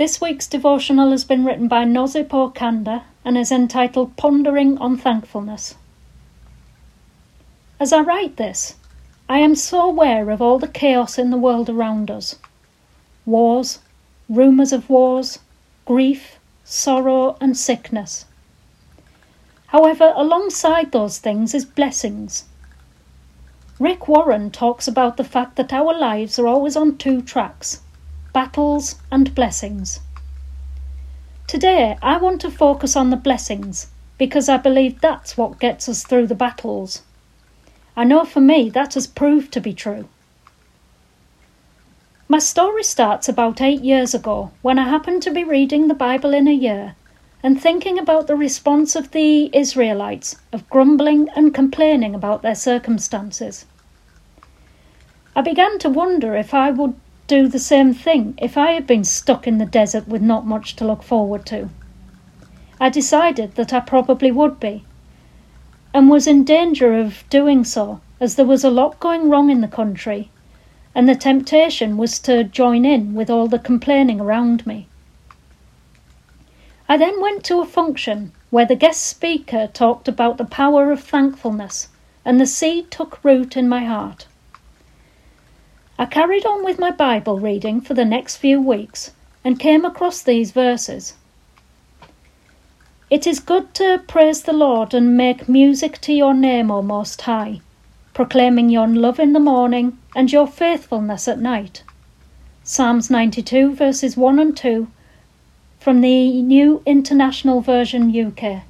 This week's devotional has been written by Nozip Okanda and is entitled Pondering on Thankfulness. As I write this, I am so aware of all the chaos in the world around us. Wars, rumours of wars, grief, sorrow and sickness. However, alongside those things is blessings. Rick Warren talks about the fact that our lives are always on two tracks, battles and blessings. Today, I want to focus on the blessings because I believe that's what gets us through the battles. I know for me that has proved to be true. My story starts about 8 years ago when I happened to be reading the Bible in a year and thinking about the response of the Israelites of grumbling and complaining about their circumstances. I began to wonder if I would do the same thing if I had been stuck in the desert with not much to look forward to. I decided that I probably would be, and was in danger of doing so, as there was a lot going wrong in the country, and the temptation was to join in with all the complaining around me. I then went to a function where the guest speaker talked about the power of thankfulness, and the seed took root in my heart. I carried on with my Bible reading for the next few weeks and came across these verses. It is good to praise the Lord and make music to your name, O Most High, proclaiming your love in the morning and your faithfulness at night. Psalms 92 verses 1 and 2 from the New International Version UK.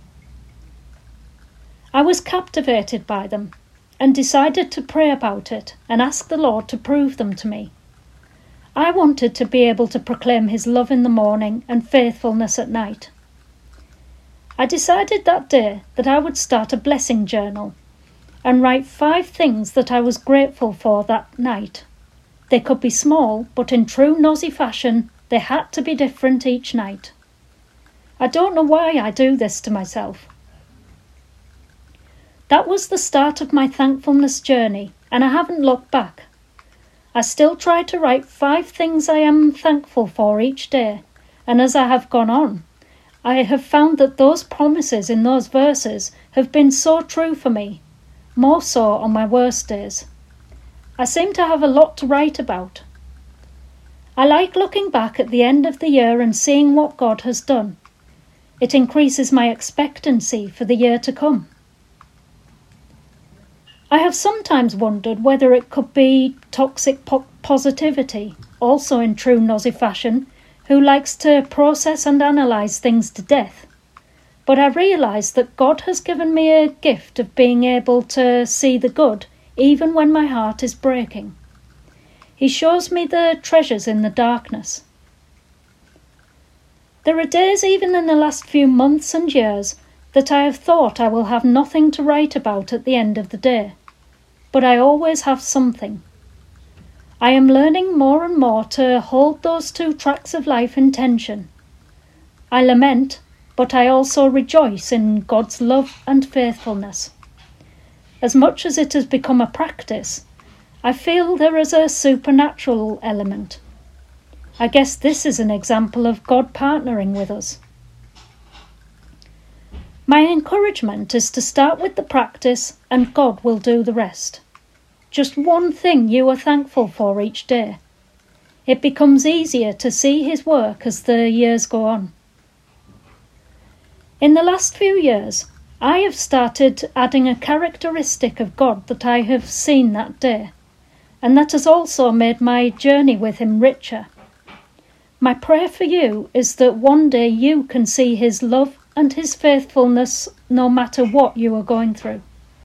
I was captivated by them and decided to pray about it and ask the Lord to prove them to me. I wanted to be able to proclaim his love in the morning and faithfulness at night. I decided that day that I would start a blessing journal and write 5 things that I was grateful for that night. They could be small, but in true Nosy fashion, they had to be different each night. I don't know why I do this to myself. That was the start of my thankfulness journey, and I haven't looked back. I still try to write 5 things I am thankful for each day, and as I have gone on, I have found that those promises in those verses have been so true for me, more so on my worst days. I seem to have a lot to write about. I like looking back at the end of the year and seeing what God has done. It increases my expectancy for the year to come. I have sometimes wondered whether it could be toxic positivity, also in true Nosy fashion, who likes to process and analyse things to death. But I realise that God has given me a gift of being able to see the good even when my heart is breaking. He shows me the treasures in the darkness. There are days even in the last few months and years that I have thought I will have nothing to write about at the end of the day. But I always have something. I am learning more and more to hold those 2 tracks of life in tension. I lament, but I also rejoice in God's love and faithfulness. As much as it has become a practice, I feel there is a supernatural element. I guess this is an example of God partnering with us. My encouragement is to start with the practice and God will do the rest. Just one thing you are thankful for each day. It becomes easier to see his work as the years go on. In the last few years, I have started adding a characteristic of God that I have seen that day, and that has also made my journey with him richer. My prayer for you is that one day you can see his love and his faithfulness no matter what you are going through.